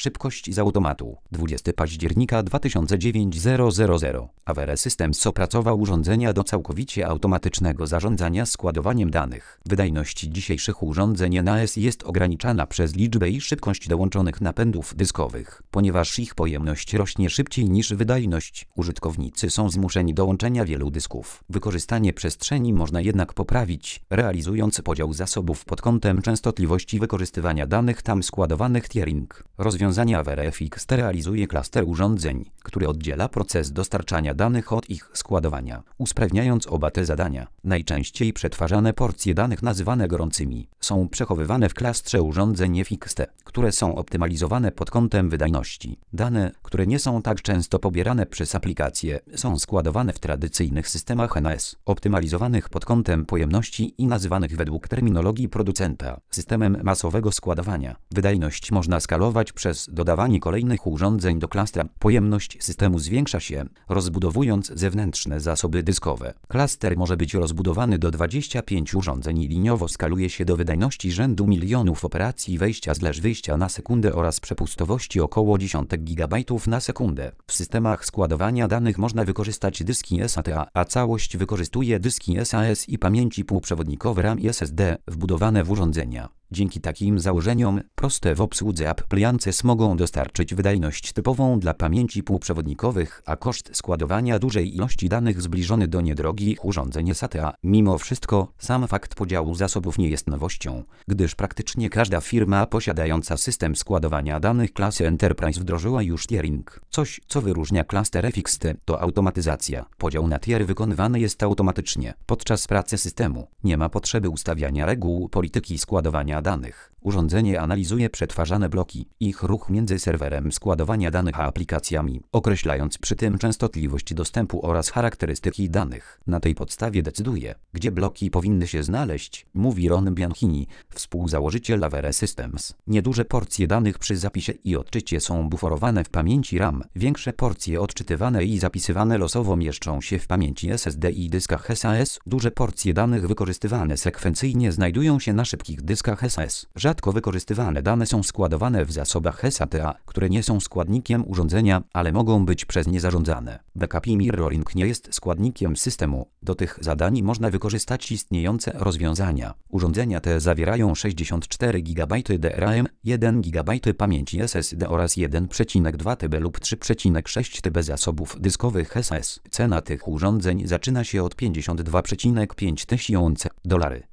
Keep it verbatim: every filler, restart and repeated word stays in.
Szybkość z automatu. dwudziestego października dwa tysiące dziewiątego. Avere Systems opracował urządzenia do całkowicie automatycznego zarządzania składowaniem danych. Wydajność dzisiejszych urządzeń N A S jest ograniczana przez liczbę i szybkość dołączonych napędów dyskowych. Ponieważ ich pojemność rośnie szybciej niż wydajność, użytkownicy są zmuszeni do łączenia wielu dysków. Wykorzystanie przestrzeni można jednak poprawić, realizując podział zasobów pod kątem częstotliwości wykorzystywania danych tam składowanych tiering. Rozwiązanie Avere F X T realizuje klaster urządzeń, który oddziela proces dostarczania danych od ich składowania, usprawniając oba te zadania. Najczęściej przetwarzane porcje danych nazywane gorącymi są przechowywane w klastrze urządzeń F X T, które są optymalizowane pod kątem wydajności. Dane, które nie są tak często pobierane przez aplikacje, są składowane w tradycyjnych systemach N A S, optymalizowanych pod kątem pojemności i nazywanych według terminologii producenta systemem masowego składowania. Wydajność można skalować przez dodawanie kolejnych urządzeń do klastra. Pojemność systemu zwiększa się, rozbudowując zewnętrzne zasoby dyskowe. Klaster może być rozbudowany do dwudziestu pięciu urządzeń i liniowo skaluje się do wydajności rzędu milionów operacji wejścia zleż wyjścia na sekundę oraz przepustowości około dziesięć gigabajtów na sekundę. W systemach składowania danych można wykorzystać dyski S A T A, a całość wykorzystuje dyski S A S i pamięci półprzewodnikowe RAM i S S D wbudowane w urządzenia. Dzięki takim założeniom, proste w obsłudze appliances mogą dostarczyć wydajność typową dla pamięci półprzewodnikowych, a koszt składowania dużej ilości danych zbliżony do niedrogich urządzeń S A T A. Mimo wszystko, sam fakt podziału zasobów nie jest nowością, gdyż praktycznie każda firma posiadająca system składowania danych klasy Enterprise wdrożyła już tiering. Coś, co wyróżnia klaster F X T, to automatyzacja. Podział na tier wykonywany jest automatycznie. Podczas pracy systemu nie ma potrzeby ustawiania reguł polityki składowania danych. Urządzenie analizuje przetwarzane bloki, ich ruch między serwerem składowania danych a aplikacjami, określając przy tym częstotliwość dostępu oraz charakterystyki danych. Na tej podstawie decyduje, gdzie bloki powinny się znaleźć, mówi Ron Bianchini, współzałożyciel Avere Systems. Nieduże porcje danych przy zapisie i odczycie są buforowane w pamięci RAM. Większe porcje odczytywane i zapisywane losowo mieszczą się w pamięci S S D i dyskach S A S. Duże porcje danych wykorzystywane sekwencyjnie znajdują się na szybkich dyskach S A S. Rzadko wykorzystywane dane są składowane w zasobach S A T A, które nie są składnikiem urządzenia, ale mogą być przez nie zarządzane. Backup i mirroring nie jest składnikiem systemu. Do tych zadań można wykorzystać istniejące rozwiązania. Urządzenia te zawierają sześćdziesiąt cztery gigabajty D R A M, jeden gigabajt pamięci S S D oraz jeden przecinek dwa T B lub trzy przecinek sześć T B zasobów dyskowych S A S. Cena tych urządzeń zaczyna się od pięćdziesiąt dwa przecinek pięć tysiąca dolarów.